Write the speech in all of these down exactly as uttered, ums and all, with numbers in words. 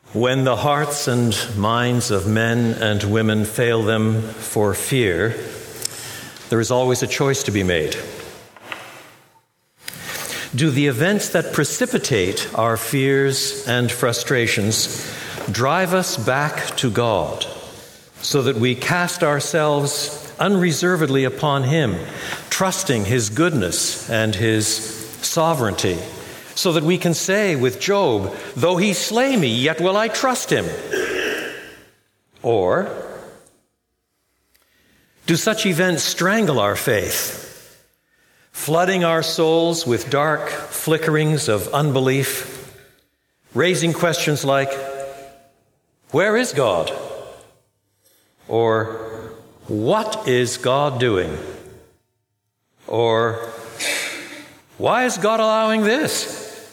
When the hearts and minds of men and women fail them for fear, there is always a choice to be made. Do the events that precipitate our fears and frustrations drive us back to God so that we cast ourselves unreservedly upon Him, trusting His goodness and His sovereignty, so that we can say with Job, "Though He slay me, yet will I trust Him"? Or do such events strangle our faith, flooding our souls with dark flickerings of unbelief, raising questions like, "Where is God?" Or, "What is God doing?" Or, "Why is God allowing this?"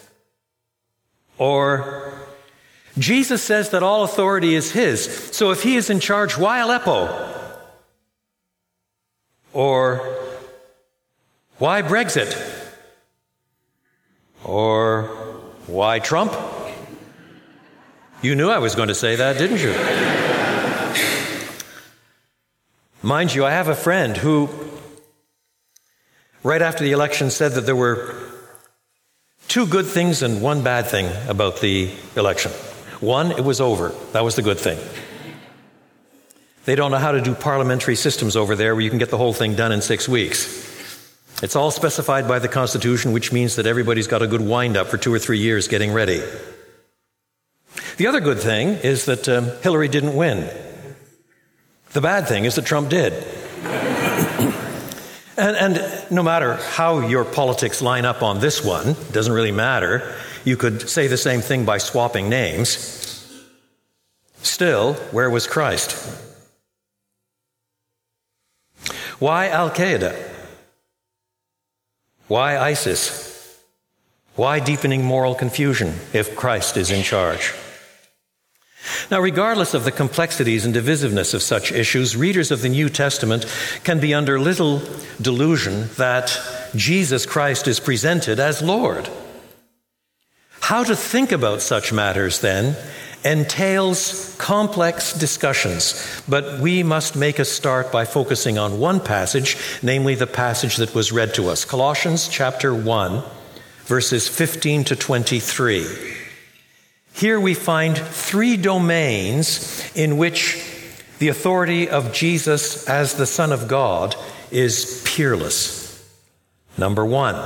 Or, "Jesus says that all authority is His, so if He is in charge, why Aleppo?" Or, "Why Brexit?" Or, "Why Trump?" You knew I was going to say that, didn't you? Mind you, I have a friend who, right after the election, said that there were two good things and one bad thing about the election. One, it was over. That was the good thing. They don't know how to do parliamentary systems over there where you can get the whole thing done in six weeks. It's all specified by the Constitution, which means that everybody's got a good wind-up for two or three years getting ready. The other good thing is that um, Hillary didn't win. The bad thing is that Trump did. And, and no matter how your politics line up on this one, it doesn't really matter. You could say the same thing by swapping names. Still, where was Christ? Why Al-Qaeda? Why ISIS? Why deepening moral confusion if Christ is in charge? Now, regardless of the complexities and divisiveness of such issues, readers of the New Testament can be under little delusion that Jesus Christ is presented as Lord. How to think about such matters, then, entails complex discussions, but we must make a start by focusing on one passage, namely the passage that was read to us, Colossians chapter one, verses fifteen to twenty-three. Here we find three domains in which the authority of Jesus as the Son of God is peerless. Number one,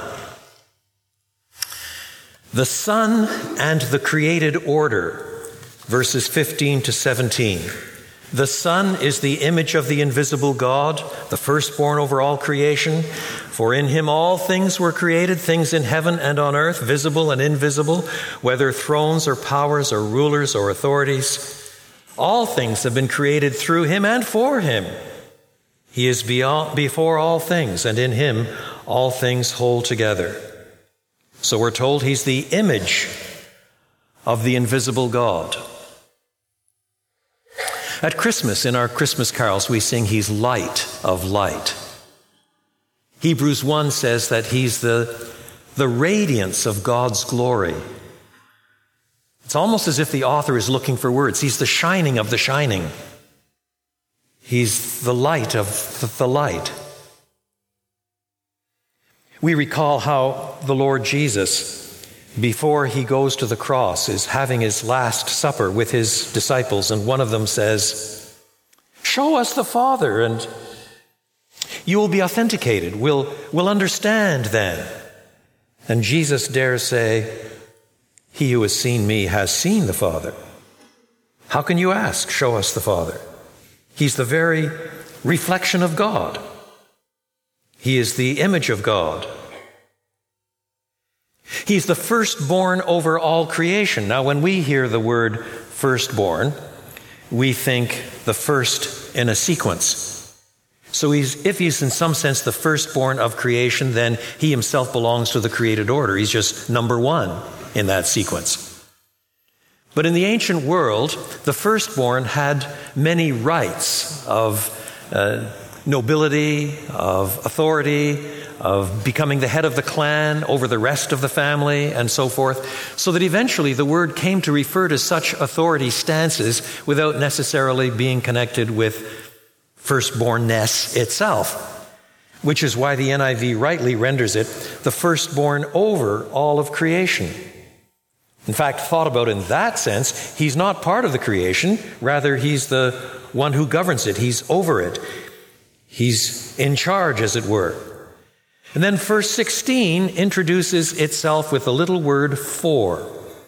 the Son and the created order, verses fifteen to seventeen. The Son is the image of the invisible God, the firstborn over all creation. For in Him all things were created, things in heaven and on earth, visible and invisible, whether thrones or powers or rulers or authorities. All things have been created through Him and for Him. He is beyond, before all things, and in Him all things hold together. So we're told He's the image of the invisible God. At Christmas, in our Christmas carols, we sing He's light of light. Hebrews one says that He's the, the radiance of God's glory. It's almost as if the author is looking for words. He's the shining of the shining. He's the light of the light. We recall how the Lord Jesus, before He goes to the cross, is having His last supper with His disciples, and one of them says, "Show us the Father, and you will be authenticated. We'll, we'll understand then." And Jesus dares say, "He who has seen me has seen the Father. How can you ask, 'Show us the Father'?" He's the very reflection of God. He is the image of God. He's the firstborn over all creation. Now, when we hear the word firstborn, we think the first in a sequence. So he's, if he's in some sense the firstborn of creation, then He Himself belongs to the created order. He's just number one in that sequence. But in the ancient world, the firstborn had many rights of uh, nobility, of authority, of becoming the head of the clan over the rest of the family, and so forth, so that eventually the word came to refer to such authority stances without necessarily being connected with firstbornness itself, which is why the N I V rightly renders it the firstborn over all of creation. In fact, thought about in that sense, he's not part of the creation, rather he's the one who governs it, he's over it. He's in charge, as it were. And then verse sixteen introduces itself with the little word for.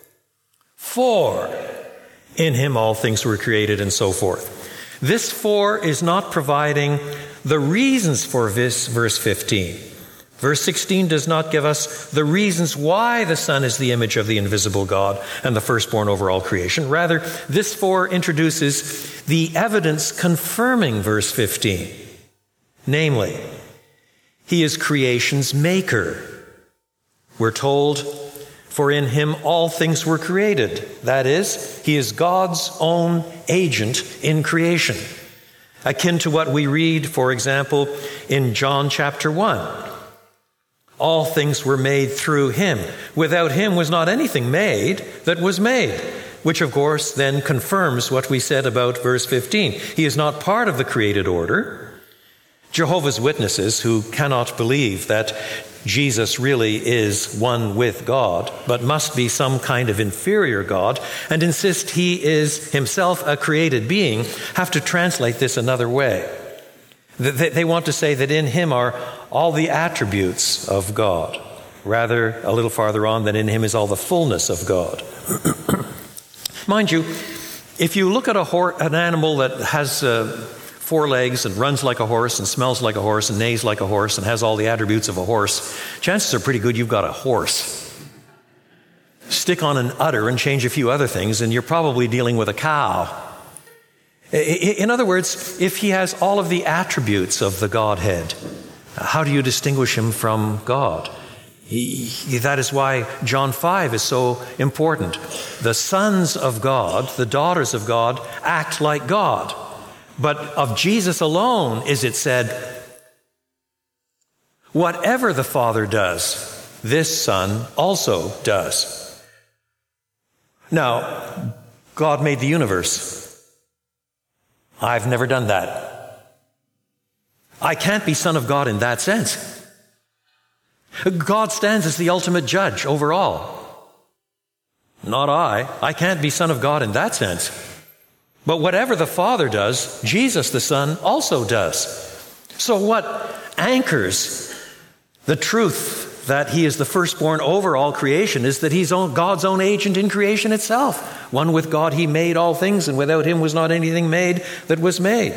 For in him all things were created, and so forth. This for is not providing the reasons for this verse fifteen. Verse sixteen does not give us the reasons why the Son is the image of the invisible God and the firstborn over all creation. Rather, this for introduces the evidence confirming verse fifteen. Namely, he is creation's maker. We're told, for in him all things were created. That is, he is God's own agent in creation. Akin to what we read, for example, in John chapter one. All things were made through him. Without him was not anything made that was made. Which, of course, then confirms what we said about verse fifteen. He is not part of the created order. Jehovah's Witnesses, who cannot believe that Jesus really is one with God, but must be some kind of inferior God, and insist he is himself a created being, have to translate this another way. They want to say that in him are all the attributes of God. Rather, a little farther on, that in him is all the fullness of God. Mind you, if you look at a hor- an animal that has uh, four legs and runs like a horse and smells like a horse and neighs like a horse and has all the attributes of a horse, chances are pretty good you've got a horse. Stick on an udder and change a few other things and you're probably dealing with a cow. In other words, if he has all of the attributes of the Godhead, how do you distinguish him from God? He, that is why John five is so important. The sons of God, the daughters of God, act like God. But of Jesus alone is it said, whatever the Father does, this Son also does. Now, God made the universe. I've never done that. I can't be Son of God in that sense. God stands as the ultimate judge over all. Not I. I can't be Son of God in that sense. But whatever the Father does, Jesus the Son also does. So what anchors the truth that he is the firstborn over all creation is that he's God's own agent in creation itself. One with God he made all things, and without him was not anything made that was made.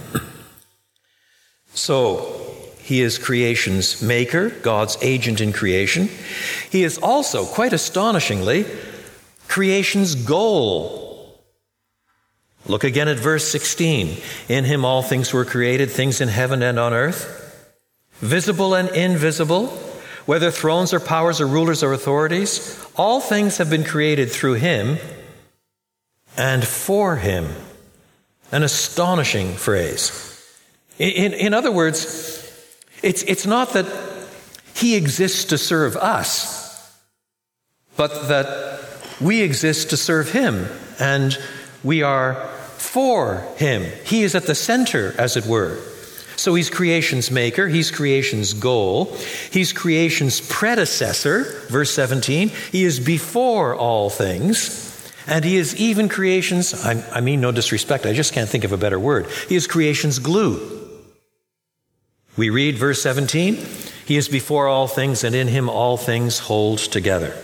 So he is creation's maker, God's agent in creation. He is also, quite astonishingly, creation's goal. Look again at verse sixteen. In him all things were created, things in heaven and on earth, visible and invisible, whether thrones or powers or rulers or authorities. All things have been created through him and for him. An astonishing phrase. In, in other words, it's, it's not that he exists to serve us, but that we exist to serve him, and we are for him. He is at the center, as it were. So he's creation's maker, he's creation's goal, he's creation's predecessor, verse seventeen. He is before all things, and he is even creation's, I, I mean no disrespect, I just can't think of a better word. He is creation's glue. We read verse seventeen, he is before all things, and in him all things hold together.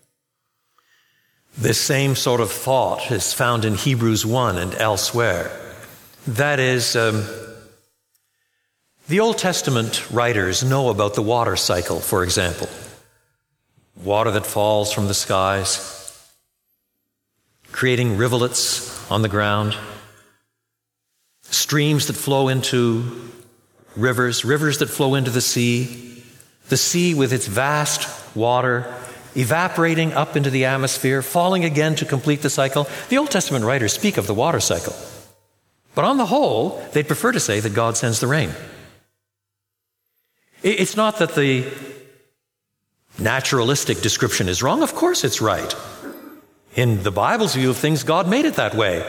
This same sort of thought is found in Hebrews one and elsewhere. That is, um, the Old Testament writers know about the water cycle, for example. Water that falls from the skies, creating rivulets on the ground, streams that flow into rivers, rivers that flow into the sea, the sea with its vast water evaporating up into the atmosphere, falling again to complete the cycle. The Old Testament writers speak of the water cycle. But on the whole, they'd prefer to say that God sends the rain. It's not that the naturalistic description is wrong. Of course it's right. In the Bible's view of things, God made it that way.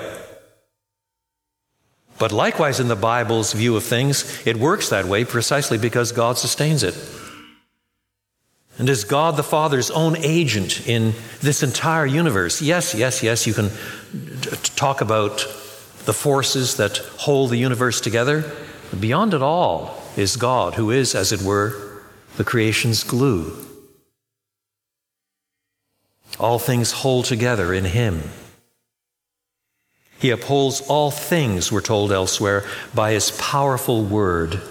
But likewise, in the Bible's view of things, it works that way precisely because God sustains it. And is God the Father's own agent in this entire universe? Yes, yes, yes, you can talk about the forces that hold the universe together. But beyond it all is God, who is, as it were, the creation's glue. All things hold together in Him. He upholds all things, we're told elsewhere, by His powerful word.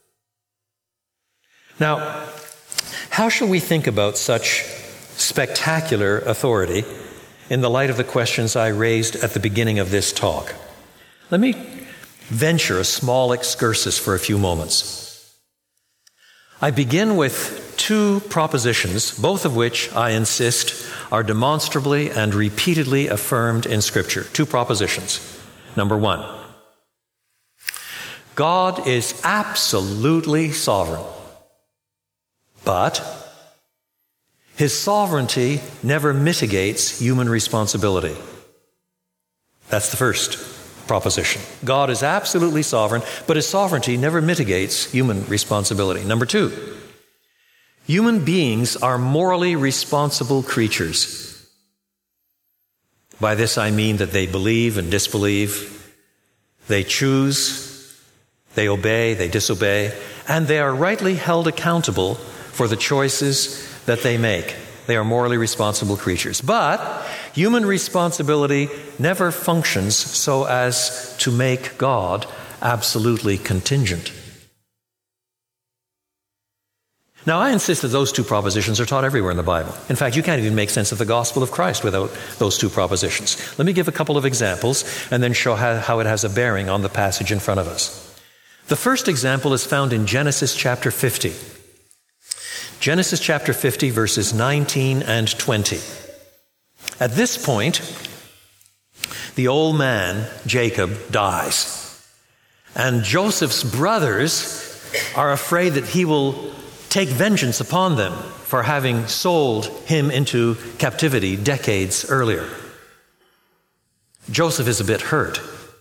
Now, how shall we think about such spectacular authority in the light of the questions I raised at the beginning of this talk? Let me venture a small excursus for a few moments. I begin with two propositions, both of which, I insist, are demonstrably and repeatedly affirmed in Scripture. Two propositions. Number one, God is absolutely sovereign, but His sovereignty never mitigates human responsibility. That's the first proposition. God is absolutely sovereign, but His sovereignty never mitigates human responsibility. Number two, human beings are morally responsible creatures. By this I mean that they believe and disbelieve, they choose, they obey, they disobey, and they are rightly held accountable for the choices that they make. They are morally responsible creatures. But human responsibility never functions so as to make God absolutely contingent. Now, I insist that those two propositions are taught everywhere in the Bible. In fact, you can't even make sense of the gospel of Christ without those two propositions. Let me give a couple of examples and then show how, how it has a bearing on the passage in front of us. The first example is found in Genesis chapter fifty. Genesis chapter fifty, verses nineteen and twenty. At this point, the old man, Jacob, dies. And Joseph's brothers are afraid that he will take vengeance upon them for having sold him into captivity decades earlier. Joseph is a bit hurt.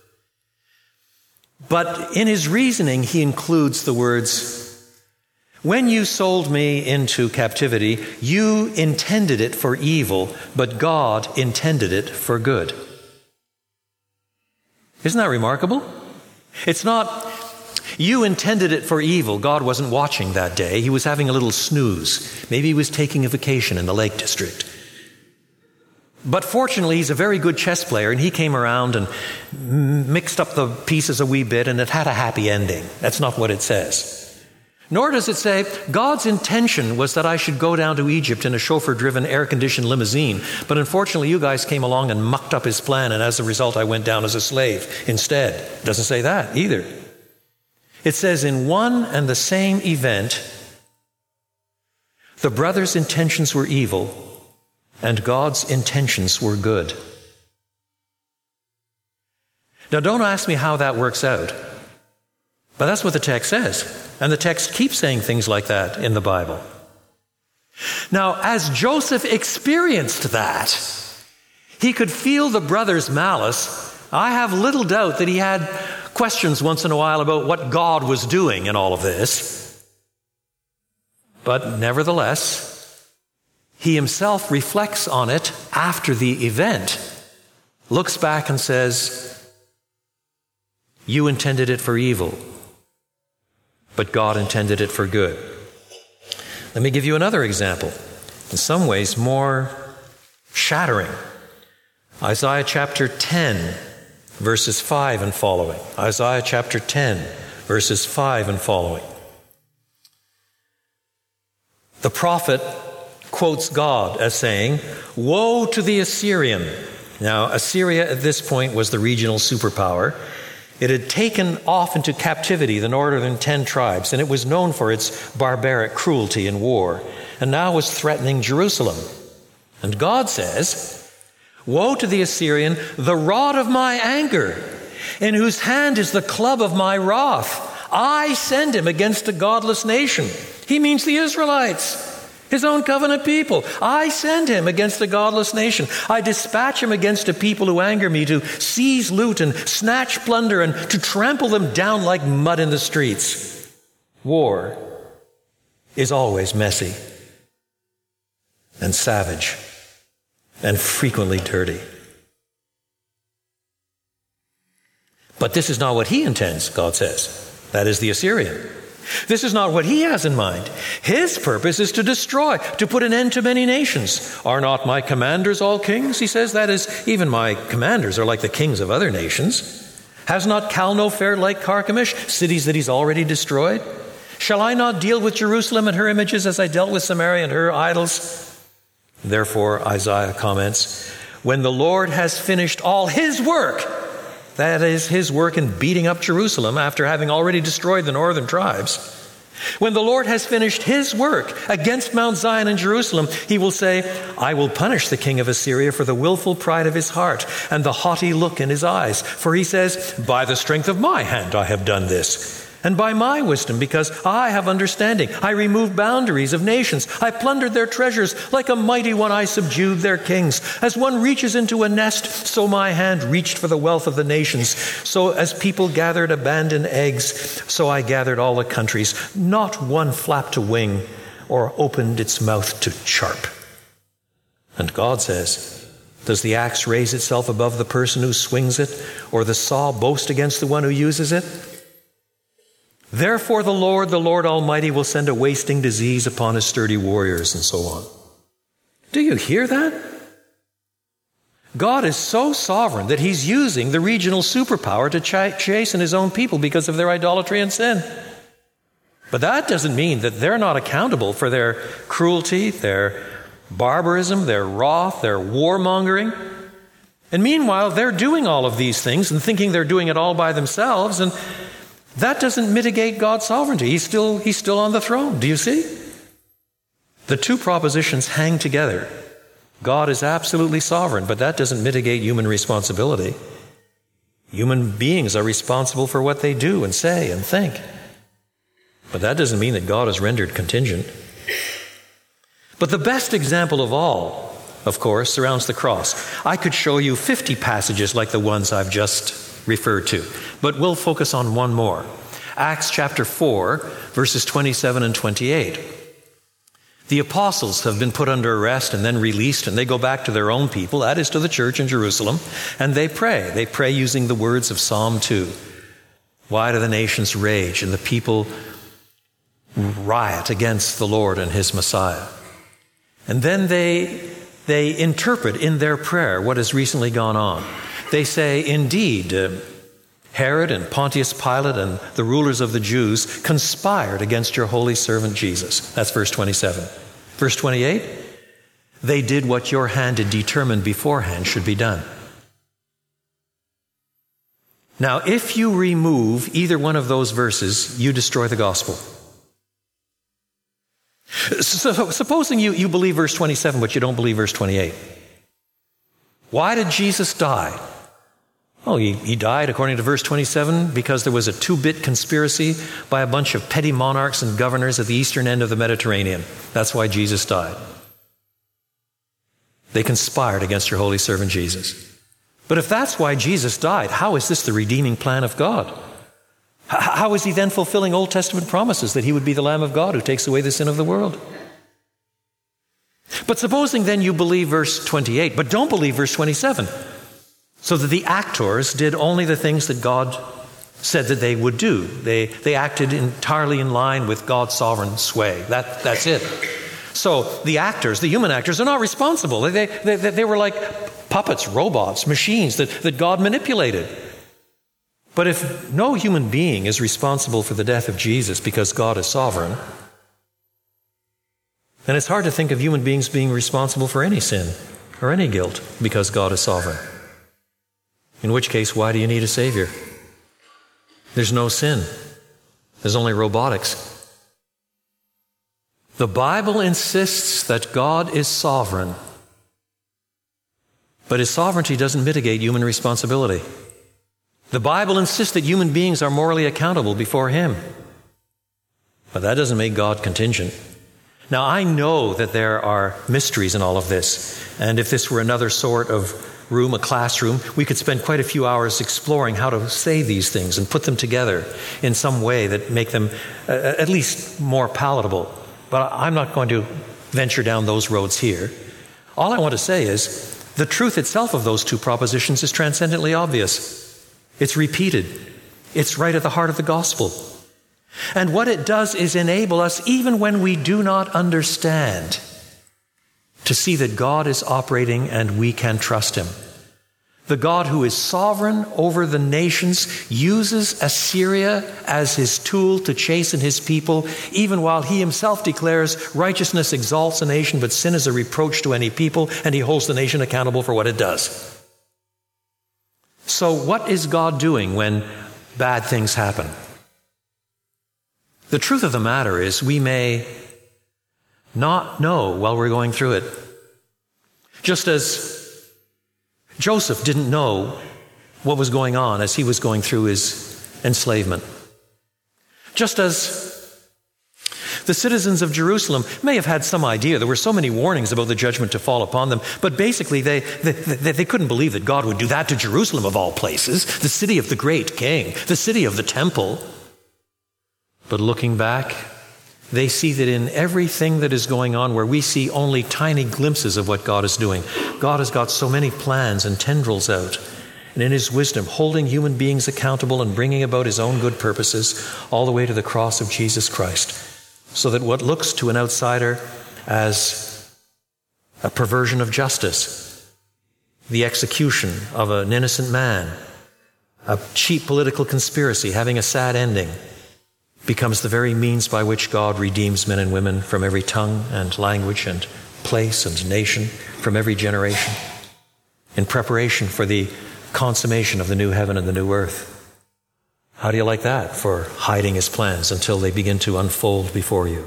But in his reasoning, he includes the words, "When you sold me into captivity, you intended it for evil, but God intended it for good." Isn't that remarkable? It's not, you intended it for evil. God wasn't watching that day. He was having a little snooze. Maybe he was taking a vacation in the Lake District. But fortunately, he's a very good chess player, and he came around and mixed up the pieces a wee bit, and it had a happy ending. That's not what it says. Nor does it say, God's intention was that I should go down to Egypt in a chauffeur-driven, air-conditioned limousine, but unfortunately you guys came along and mucked up his plan, and as a result I went down as a slave instead. It doesn't say that either. It says in one and the same event, the brothers' intentions were evil, and God's intentions were good. Now don't ask me how that works out, but that's what the text says. And the text keeps saying things like that in the Bible. Now, as Joseph experienced that, he could feel the brothers' malice. I have little doubt that he had questions once in a while about what God was doing in all of this. But nevertheless, he himself reflects on it after the event, looks back and says, "You intended it for evil, but God intended it for good." Let me give you another example, in some ways more shattering. Isaiah chapter ten, verses five and following. Isaiah chapter ten, verses five and following. The prophet quotes God as saying, "Woe to the Assyrian." Now, Assyria at this point was the regional superpower. It had taken off into captivity the northern ten tribes, and it was known for its barbaric cruelty in war, and now was threatening Jerusalem. And God says, "Woe to the Assyrian, the rod of my anger. in whose hand is the club of my wrath. I send him against a godless nation. He means the Israelites, his own covenant people. I send him against a godless nation. I dispatch him against a people who anger me, to seize loot and snatch plunder and to trample them down like mud in the streets. War is always messy and savage and frequently dirty. But this is not what he intends, God says. That is the Assyrian. This is not what he has in mind. His purpose is to destroy, to put an end to many nations. Are not my commanders all kings? He says, that is, even my commanders are like the kings of other nations. Has not Calno fared like Carchemish, cities that he's already destroyed? Shall I not deal with Jerusalem and her images as I dealt with Samaria and her idols? Therefore, Isaiah comments, when the Lord has finished all his work, that is his work in beating up Jerusalem after having already destroyed the northern tribes. When the Lord has finished his work against Mount Zion and Jerusalem, he will say, I will punish the king of Assyria for the willful pride of his heart and the haughty look in his eyes. For he says, by the strength of my hand I have done this, and by my wisdom, because I have understanding. I removed boundaries of nations. I plundered their treasures. Like a mighty one, I subdued their kings. As one reaches into a nest, so my hand reached for the wealth of the nations. So as people gathered abandoned eggs, so I gathered all the countries. Not one flapped a wing or opened its mouth to chirp. And God says, does the axe raise itself above the person who swings it, or the saw boast against the one who uses it? Therefore the Lord, the Lord Almighty, will send a wasting disease upon his sturdy warriors, and so on. Do you hear that? God is so sovereign that he's using the regional superpower to ch- chasten his own people because of their idolatry and sin. But that doesn't mean that they're not accountable for their cruelty, their barbarism, their wrath, their warmongering. And meanwhile, they're doing all of these things and thinking they're doing it all by themselves, and that doesn't mitigate God's sovereignty. He's still, he's still on the throne. Do you see? The two propositions hang together. God is absolutely sovereign, but that doesn't mitigate human responsibility. Human beings are responsible for what they do and say and think. But that doesn't mean that God is rendered contingent. But the best example of all, of course, surrounds the cross. I could show you fifty passages like the ones I've just referred to, but we'll focus on one more. Acts chapter four, verses twenty-seven and twenty-eight. The apostles have been put under arrest and then released, and they go back to their own people, that is to the church in Jerusalem, and they pray. They pray using the words of Psalm two. Why do the nations rage and the people riot against the Lord and his Messiah? And then they, they interpret in their prayer what has recently gone on. They say, indeed, uh, Herod and Pontius Pilate and the rulers of the Jews conspired against your holy servant Jesus. That's verse twenty-seven. Verse twenty-eight, they did what your hand had determined beforehand should be done. Now, if you remove either one of those verses, you destroy the gospel. So, supposing you, you believe verse twenty-seven, but you don't believe verse twenty-eight. Why did Jesus die? Well, he, he died, according to verse twenty-seven, because there was a two-bit conspiracy by a bunch of petty monarchs and governors at the eastern end of the Mediterranean. That's why Jesus died. They conspired against your holy servant Jesus. But if that's why Jesus died, how is this the redeeming plan of God? H- how is he then fulfilling Old Testament promises that he would be the Lamb of God who takes away the sin of the world? But supposing then you believe verse twenty-eight, but don't believe verse twenty-seven, so that the actors did only the things that God said that they would do. They, they acted entirely in line with God's sovereign sway. That, that's it. So the actors, the human actors, are not responsible. They, they, they were like puppets, robots, machines that, that God manipulated. But if no human being is responsible for the death of Jesus because God is sovereign, then it's hard to think of human beings being responsible for any sin or any guilt because God is sovereign. In which case, why do you need a Savior? There's no sin. There's only robotics. The Bible insists that God is sovereign, but his sovereignty doesn't mitigate human responsibility. The Bible insists that human beings are morally accountable before Him. But that doesn't make God contingent. Now, I know that there are mysteries in all of this. And if this were another sort of room, a classroom, we could spend quite a few hours exploring how to say these things and put them together in some way that make them uh, at least more palatable. But I'm not going to venture down those roads here. All I want to say is the truth itself of those two propositions is transcendently obvious. It's repeated. It's right at the heart of the gospel. And what it does is enable us, even when we do not understand, to see that God is operating and we can trust Him. The God who is sovereign over the nations uses Assyria as His tool to chasten His people, even while He Himself declares righteousness exalts a nation, but sin is a reproach to any people, and He holds the nation accountable for what it does. So what is God doing when bad things happen? The truth of the matter is we may not know while we're going through it. Just as Joseph didn't know what was going on as he was going through his enslavement. Just as the citizens of Jerusalem may have had some idea. There were so many warnings about the judgment to fall upon them, but basically they, they, they, they couldn't believe that God would do that to Jerusalem of all places, the city of the great king, the city of the temple. But looking back, they see that in everything that is going on, where we see only tiny glimpses of what God is doing, God has got so many plans and tendrils out. And in His wisdom, holding human beings accountable and bringing about His own good purposes all the way to the cross of Jesus Christ. So that what looks to an outsider as a perversion of justice, the execution of an innocent man, a cheap political conspiracy having a sad ending, becomes the very means by which God redeems men and women from every tongue and language and place and nation, from every generation, in preparation for the consummation of the new heaven and the new earth. How do you like that for hiding His plans until they begin to unfold before you?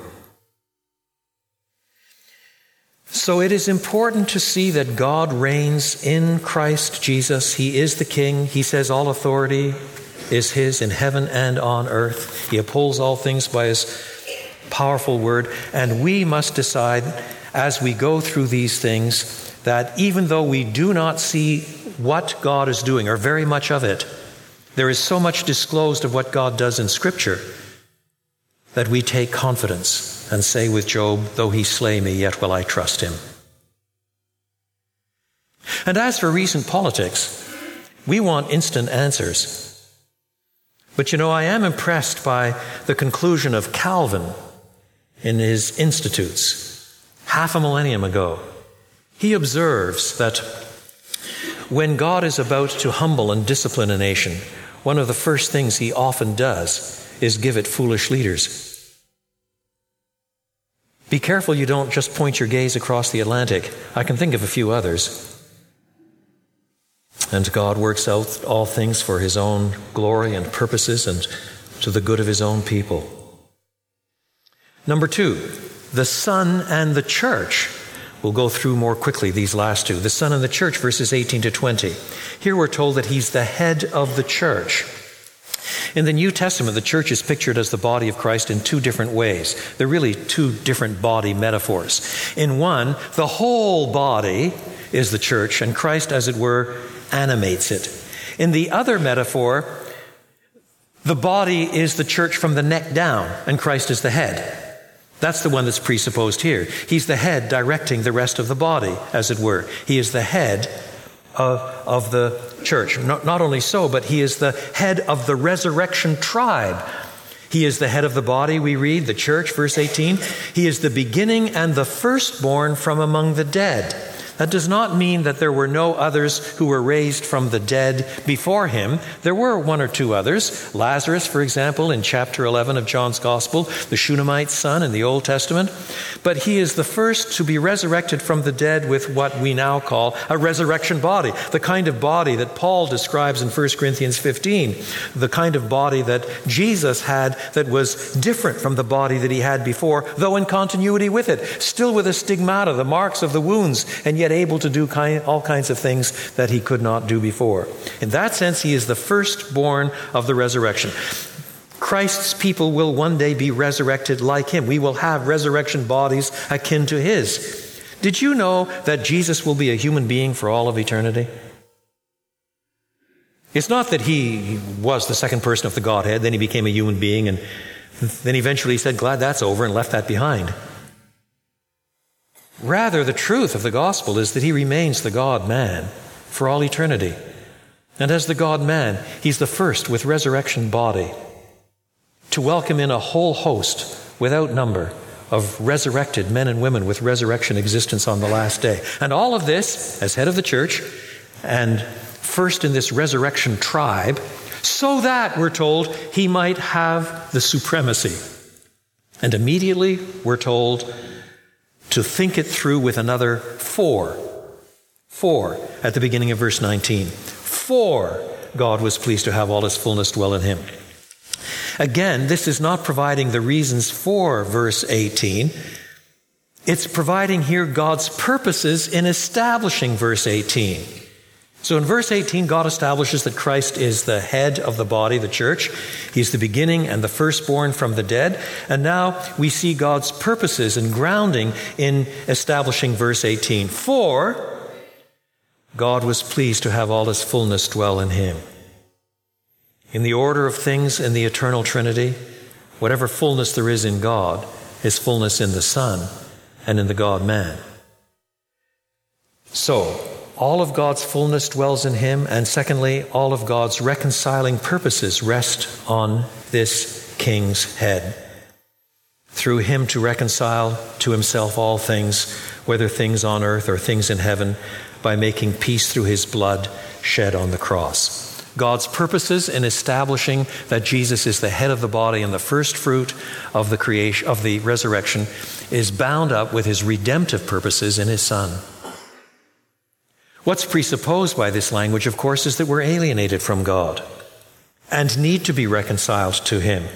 So it is important to see that God reigns in Christ Jesus. He is the King. He says all authority is His in heaven and on earth. He upholds all things by His powerful word. And we must decide as we go through these things that even though we do not see what God is doing, or very much of it, there is so much disclosed of what God does in Scripture that we take confidence and say with Job, though He slay me, yet will I trust Him. And as for recent politics, we want instant answers. But you know, I am impressed by the conclusion of Calvin in his Institutes half a millennium ago. He observes that when God is about to humble and discipline a nation, one of the first things He often does is give it foolish leaders. Be careful you don't just point your gaze across the Atlantic. I can think of a few others. And God works out all things for His own glory and purposes and to the good of His own people. Number two, the Son and the church. We'll go through more quickly these last two. The Son and the church, verses eighteen to twenty. Here we're told that He's the head of the church. In the New Testament, the church is pictured as the body of Christ in two different ways. They're really two different body metaphors. In one, the whole body is the church, and Christ, as it were, animates it. In the other metaphor, the body is the church from the neck down, and Christ is the head. That's the one that's presupposed here. He's the head directing the rest of the body, as it were. He is the head of, of the church. Not, not only so, but He is the head of the resurrection tribe. He is the head of the body, we read, the church, verse eighteen. He is the beginning and the firstborn from among the dead. That does not mean that there were no others who were raised from the dead before Him. There were one or two others. Lazarus, for example, in chapter eleven of John's Gospel, the Shunammite son in the Old Testament. But He is the first to be resurrected from the dead with what we now call a resurrection body, the kind of body that Paul describes in First Corinthians fifteen, the kind of body that Jesus had that was different from the body that He had before, though in continuity with it, still with the stigmata, the marks of the wounds, and yet yet able to do kind, all kinds of things that he could not do before. In that sense, he is the firstborn of the resurrection. Christ's people will one day be resurrected like him. We will have resurrection bodies akin to his. Did you know that Jesus will be a human being for all of eternity? It's not that he was the second person of the Godhead, then he became a human being, and then eventually he said, glad that's over, and left that behind. Rather, the truth of the gospel is that he remains the God-man for all eternity. And as the God-man, he's the first with resurrection body to welcome in a whole host without number of resurrected men and women with resurrection existence on the last day. And all of this, as head of the church, and first in this resurrection tribe, so that, we're told, he might have the supremacy. And immediately, we're told to think it through with another for. For, at the beginning of verse nineteen. For God was pleased to have all his fullness dwell in him. Again, this is not providing the reasons for verse eighteen. It's providing here God's purposes in establishing verse eighteen. So in verse eighteen, God establishes that Christ is the head of the body, the church. He's the beginning and the firstborn from the dead. And now we see God's purposes and grounding in establishing verse eighteen. For God was pleased to have all his fullness dwell in him. In the order of things in the eternal Trinity, whatever fullness there is in God is fullness in the Son and in the God-man. So, all of God's fullness dwells in him, and secondly, all of God's reconciling purposes rest on this king's head. Through him to reconcile to himself all things, whether things on earth or things in heaven, by making peace through his blood shed on the cross. God's purposes in establishing that Jesus is the head of the body and the first fruit of the creation, of the resurrection, is bound up with his redemptive purposes in his Son. What's presupposed by this language, of course, is that we're alienated from God and need to be reconciled to him.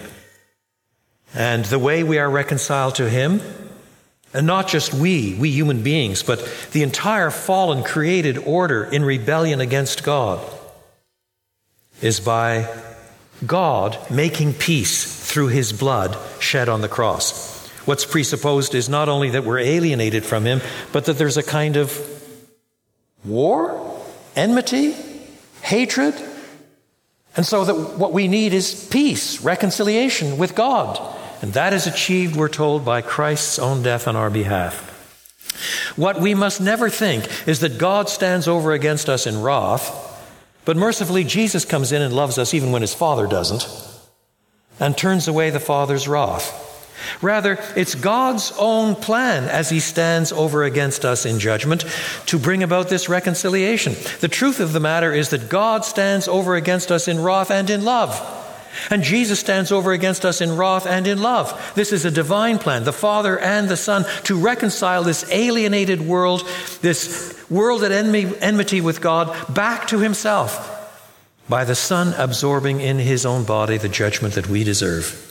And the way we are reconciled to him, and not just we, we human beings, but the entire fallen created order in rebellion against God, is by God making peace through his blood shed on the cross. What's presupposed is not only that we're alienated from him, but that there's a kind of war, enmity, hatred. And so that what we need is peace, reconciliation with God. And that is achieved, we're told, by Christ's own death on our behalf. What we must never think is that God stands over against us in wrath, but mercifully Jesus comes in and loves us even when his Father doesn't, and turns away the Father's wrath. Rather, it's God's own plan as he stands over against us in judgment to bring about this reconciliation. The truth of the matter is that God stands over against us in wrath and in love. And Jesus stands over against us in wrath and in love. This is a divine plan, the Father and the Son, to reconcile this alienated world, this world at enmity with God, back to himself by the Son absorbing in his own body the judgment that we deserve.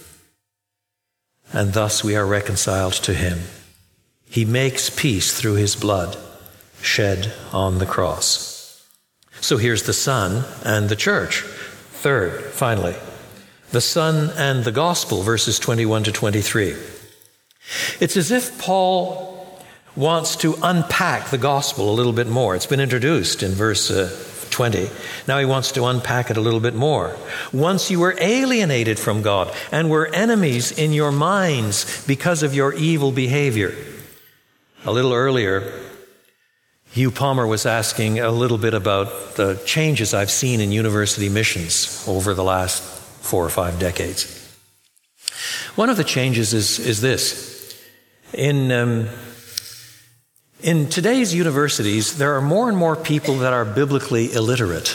And thus we are reconciled to him. He makes peace through his blood shed on the cross. So here's the Son and the church. Third, finally, the Son and the gospel, verses twenty-one to twenty-three. It's as if Paul wants to unpack the gospel a little bit more. It's been introduced in verse uh, twenty. Now he wants to unpack it a little bit more. Once you were alienated from God and were enemies in your minds because of your evil behavior. A little earlier, Hugh Palmer was asking a little bit about the changes I've seen in university missions over the last four or five decades. One of the changes is, is this. In, um, in today's universities, there are more and more people that are biblically illiterate.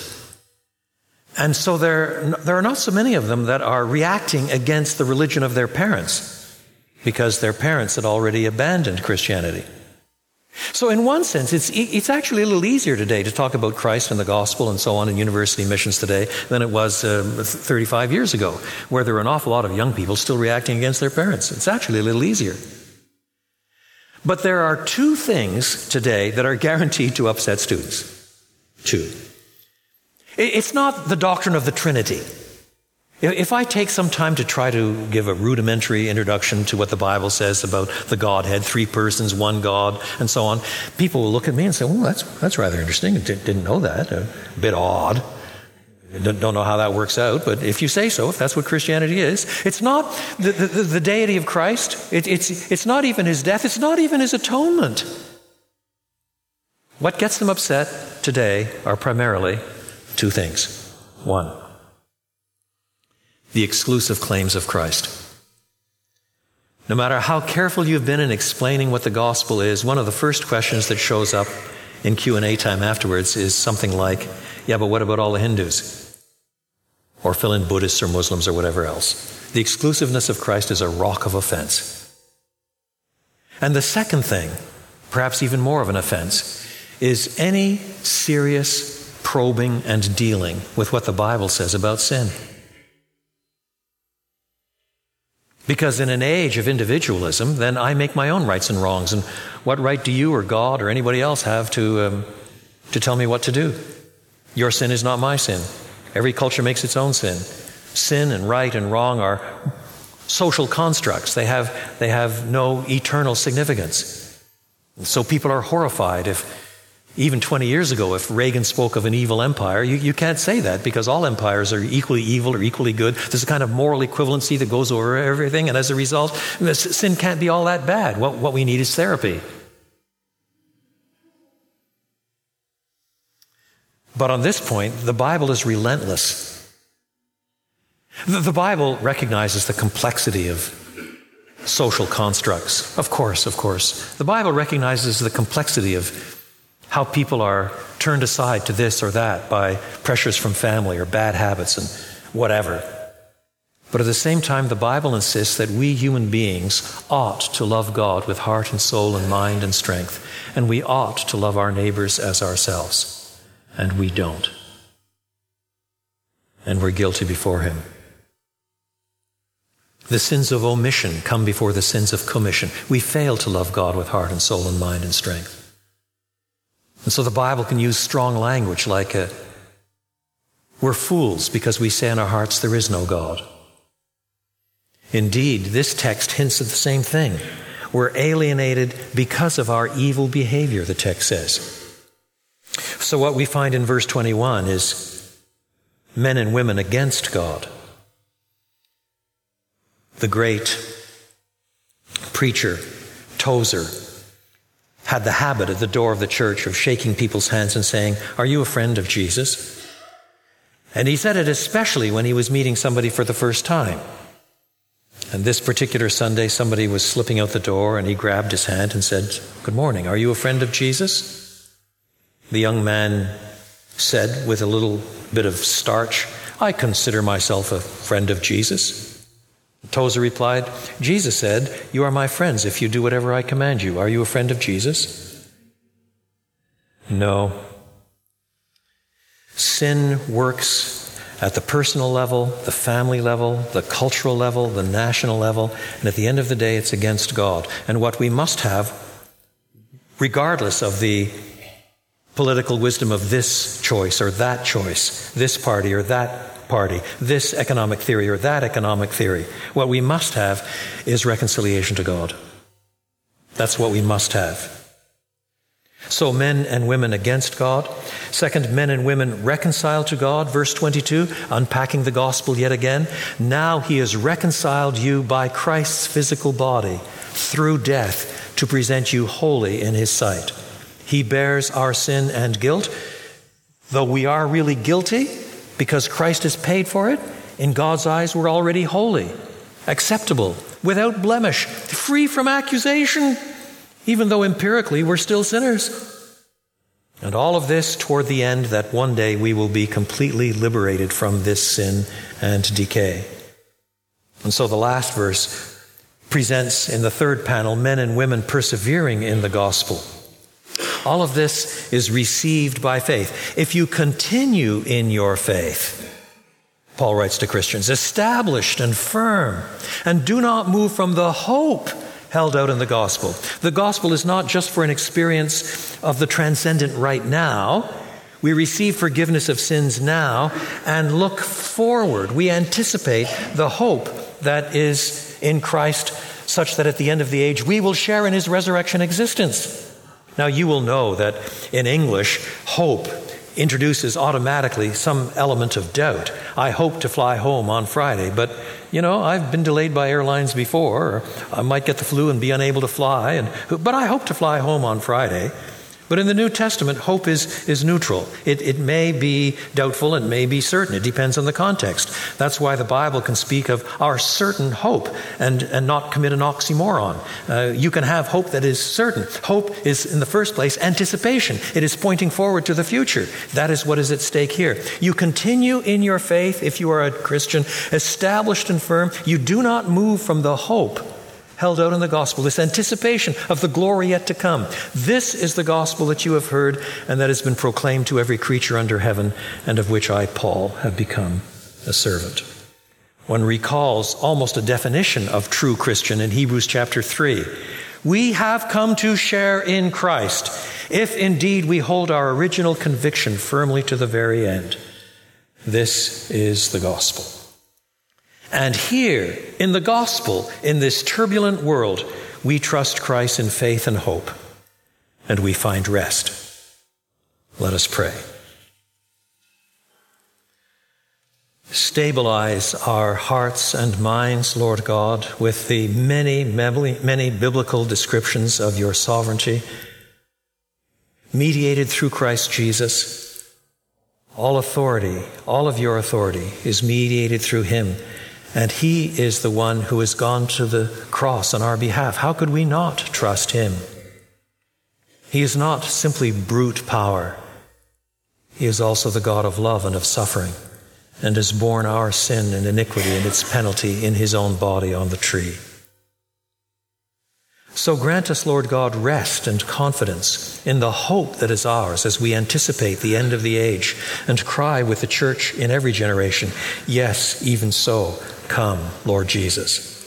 And so there, there are not so many of them that are reacting against the religion of their parents because their parents had already abandoned Christianity. So in one sense, it's it's actually a little easier today to talk about Christ and the gospel and so on in university missions today than it was uh, thirty-five years ago, where there were an awful lot of young people still reacting against their parents. It's actually a little easier. But there are two things today that are guaranteed to upset students. Two. It's not the doctrine of the Trinity. If I take some time to try to give a rudimentary introduction to what the Bible says about the Godhead, three persons, one God, and so on, people will look at me and say, well, that's, that's rather interesting. I didn't know that. A bit odd. Don't know how that works out, but if you say so, if that's what Christianity is, it's not the, the, the deity of Christ. It, it's, it's not even his death. It's not even his atonement. What gets them upset today are primarily two things. One, the exclusive claims of Christ. No matter how careful you've been in explaining what the gospel is, one of the first questions that shows up in Q and A time afterwards is something like, yeah, but what about all the Hindus? Or fill in Buddhists or Muslims or whatever else. The exclusiveness of Christ is a rock of offense. And the second thing, perhaps even more of an offense, is any serious probing and dealing with what the Bible says about sin. Because in an age of individualism, then I make my own rights and wrongs. And what right do you or God or anybody else have to, um, to tell me what to do? Your sin is not my sin. Every culture makes its own sin. Sin and right and wrong are social constructs. They have, they have no eternal significance. And so people are horrified if, even twenty years ago, if Reagan spoke of an evil empire, you, you can't say that because all empires are equally evil or equally good. There's a kind of moral equivalency that goes over everything, and as a result, sin can't be all that bad. What, what we need is therapy. But on this point, the Bible is relentless. The, the Bible recognizes the complexity of social constructs. Of course, of course. The Bible recognizes the complexity of how people are turned aside to this or that by pressures from family or bad habits and whatever. But at the same time, the Bible insists that we human beings ought to love God with heart and soul and mind and strength, and we ought to love our neighbors as ourselves. And we don't. And we're guilty before him. The sins of omission come before the sins of commission. We fail to love God with heart and soul and mind and strength. And so the Bible can use strong language like, uh, we're fools because we say in our hearts there is no God. Indeed, this text hints at the same thing. We're alienated because of our evil behavior, the text says. So what we find in verse twenty-one is men and women against God. The great preacher, Tozer, had the habit at the door of the church of shaking people's hands and saying, "Are you a friend of Jesus?" And he said it especially when he was meeting somebody for the first time. And this particular Sunday, somebody was slipping out the door and he grabbed his hand and said, "Good morning, are you a friend of Jesus?" The young man said with a little bit of starch, "I consider myself a friend of Jesus." Tozer replied, "Jesus said, 'You are my friends if you do whatever I command you.' Are you a friend of Jesus?" No. Sin works at the personal level, the family level, the cultural level, the national level, and at the end of the day, it's against God. And what we must have, regardless of the political wisdom of this choice or that choice, this party or that party, this economic theory or that economic theory. What we must have is reconciliation to God. That's what we must have. So men and women against God. Second, men and women reconciled to God. Verse twenty-two, unpacking the gospel yet again. Now he has reconciled you by Christ's physical body through death to present you holy in his sight. He bears our sin and guilt. Though we are really guilty because Christ has paid for it, in God's eyes we're already holy, acceptable, without blemish, free from accusation, even though empirically we're still sinners. And all of this toward the end that one day we will be completely liberated from this sin and decay. And so the last verse presents in the third panel men and women persevering in the gospel. All of this is received by faith. If you continue in your faith, Paul writes to Christians, established and firm, and do not move from the hope held out in the gospel. The gospel is not just for an experience of the transcendent right now. We receive forgiveness of sins now and look forward. We anticipate the hope that is in Christ, such that at the end of the age we will share in his resurrection existence. Now, you will know that in English, hope introduces automatically some element of doubt. I hope to fly home on Friday, but, you know, I've been delayed by airlines before, or I might get the flu and be unable to fly, and but I hope to fly home on Friday. But in the New Testament, hope is, is neutral. It, it may be doubtful, it may be certain. It depends on the context. That's why the Bible can speak of our certain hope and, and not commit an oxymoron. Uh, you can have hope that is certain. Hope is, in the first place, anticipation. It is pointing forward to the future. That is what is at stake here. You continue in your faith if you are a Christian, established and firm. You do not move from the hope held out in the gospel, this anticipation of the glory yet to come. This is the gospel that you have heard and that has been proclaimed to every creature under heaven, and of which I, Paul, have become a servant. One recalls almost a definition of true Christian in Hebrews chapter three. We have come to share in Christ, if indeed we hold our original conviction firmly to the very end. This is the gospel. And here, in the gospel, in this turbulent world, we trust Christ in faith and hope, and we find rest. Let us pray. Stabilize our hearts and minds, Lord God, with the many, many, many biblical descriptions of your sovereignty, mediated through Christ Jesus. All authority, all of your authority is mediated through him. And he is the one who has gone to the cross on our behalf. How could we not trust him? He is not simply brute power. He is also the God of love and of suffering, and has borne our sin and iniquity and its penalty in his own body on the tree. So grant us, Lord God, rest and confidence in the hope that is ours as we anticipate the end of the age and cry with the church in every generation, yes, even so, come, Lord Jesus.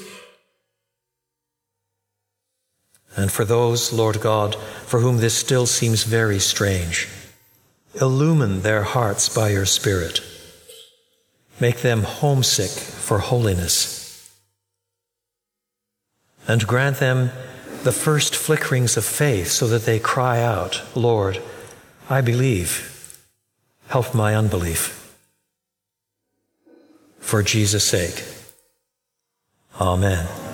And for those, Lord God, for whom this still seems very strange, illumine their hearts by your Spirit. Make them homesick for holiness. And grant them the first flickerings of faith so that they cry out, Lord, I believe. Help my unbelief. For Jesus' sake. Amen.